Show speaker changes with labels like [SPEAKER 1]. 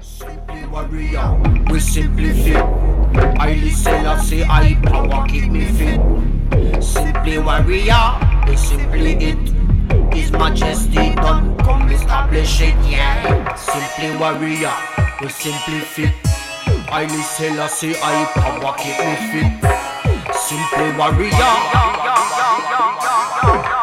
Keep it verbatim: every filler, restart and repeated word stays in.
[SPEAKER 1] Simply warrior, we simply fit. Highly Selassie, I power keep me fit. Simply warrior, we simply it. His Majesty done come establish it, yeah. Simply warrior, we simply fit. Highly Selassie, I power keep me fit. Simply warrior.